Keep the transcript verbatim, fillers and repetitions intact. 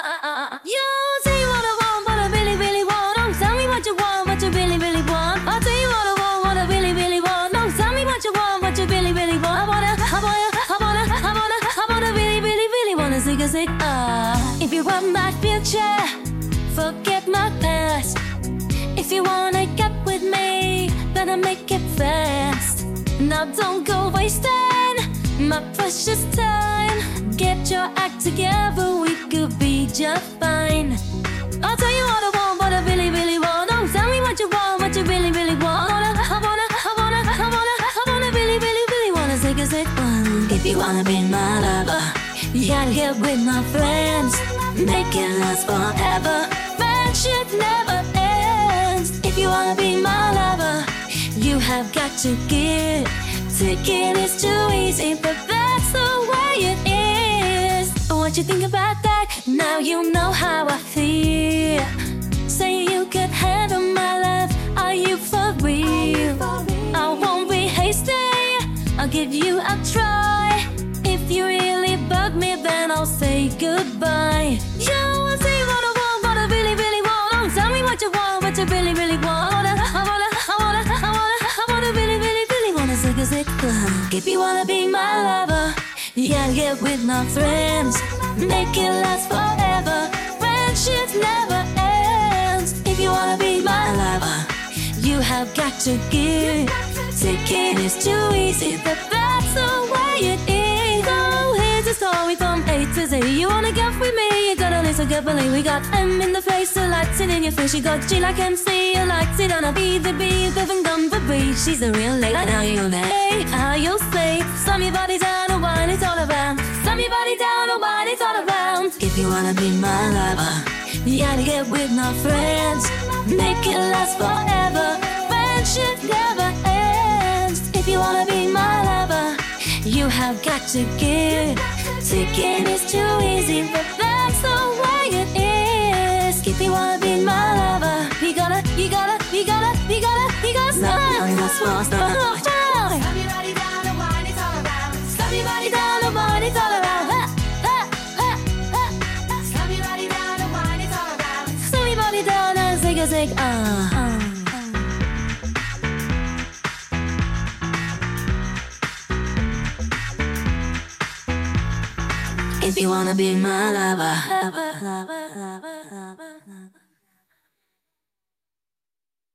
You say what I want, what I really, really want. Don't tell me what you want, what you really, really want. I'll tell you what I want, what I really, really want. Don't tell me what you want, what you really, really want. I wanna, I wanna, I wanna, I wanna, I wanna really, really, really wanna zig a zig. Ah, if you want my future, forget my past. If you wanna get with me, better make it fast. Now don't go wasting my precious time. Get your act together, we could be just fine. I'll tell you what I want, what I really, really want. Don't tell me what you want, what you really, really want. I wanna, I wanna, I wanna, I wanna, I wanna really, really, really wanna take a sip. If you wanna be my lover, you gotta get with my friends. Make it last forever. Friendship never ends. If you wanna be my lover, you have got to give. Taking is too easy, but that's the way it is. What you think about that? Now you know how I feel. Say you could handle my love. Are you for real? I won't be hasty, I'll give you a try. If you really bug me, then I'll say goodbye. You will see what I want, what I really, really want. Don't tell me what you want, what you really, really want. I wanna, I wanna, I wanna, I wanna, I wanna really, really, really wanna zig a zig. If you wanna be my lover, you gotta get with my friends. Make it last forever. Friendship never ends. If you wanna be my lover, you have got to give. Taking is too easy, but that's the way it is. So here's the story from A to Z. You wanna get with me, you gotta listen carefully. We got M in the face, who likes it in your face. You got G like M C, who likes it on a B, the B, the and gum for B. She's a real lady, now you know. Hey, how you say, slam your body down and wine, it's all around. Slam your body down and wine, it's all around. If you wanna be my lover, you gotta get with my friends. Make it last forever. Friendship never ends. If you wanna be my lover, you have got to give. Taking is too easy, but that's the way it is. If you wanna be my lover, you gotta, you gotta, you gotta, you gotta, you gotta stop. Stop, stop, stop. Stop your body down and wine, it's all around. Stop your body down and wine, it's all around. Ha, ha, ha, ha. Stop your body down and wine, it's all around. Stop your body down and zig a zig, ah. Uh, uh. If you wanna be my lover, lover, lover, lover.